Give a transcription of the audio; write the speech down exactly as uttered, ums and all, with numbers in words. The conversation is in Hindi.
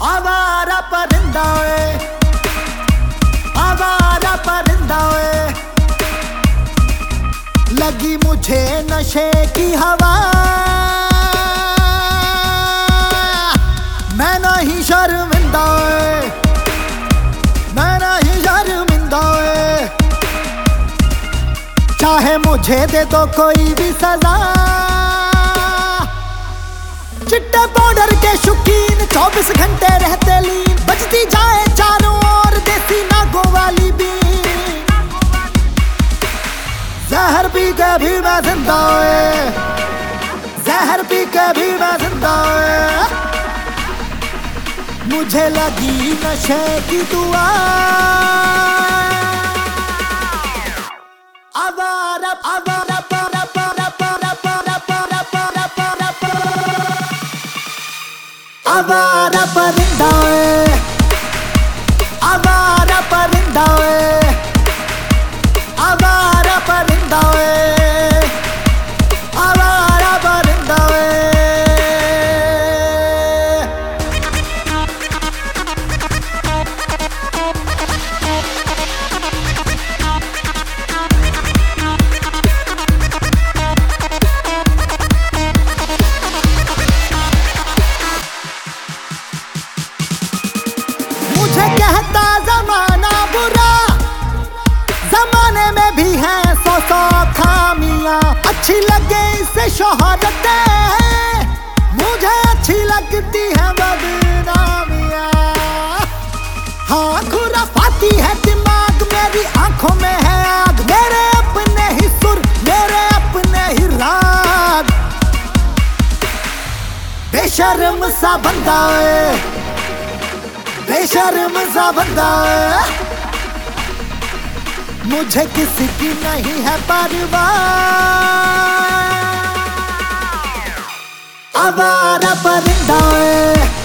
आवारा परिंदा ओए, आवारा परिंदा ओए, लगी मुझे नशे की हवा। मैं नहीं शर्मिंदा ओए, मैं नहीं शर्मिंदा ओए, चाहे मुझे दे दो कोई भी सजा। चिट्टे पाउडर के शौकीन चौबीस घंटे रहते लीन, बजती जाए चारों ओर देसी नागों वाली बीन। जहर पी के भी मैं जिंदा ओए, जहर पी के भी मैं जिंदा ओए, मुझे लगी नशे की दुआ। आवारा आवारा पारा पारा पारा पारा पारा पारा पारा पारा, आवारा परिंदा ओए, आवारा परिंदा ओए, आवारा परिंदा ओए, आवारा परिंदा ओए। मुझे कहता जमाना बुरा, जमाने में भी है सौ सौ खामियां। अच्छी लगे इसे शोहरतें, मुझे अच्छी लगती है बदनामियां। हाँ खुराफाती है दिमाग, मेरी आंखों में है आग, मेरे अपने ही सुर, मेरे अपने ही राग। बेशर्म सा बंदा है, बेशर्म सा बंदा है, मुझे किसी की नहीं है परवाह। आवारा परिंदा है।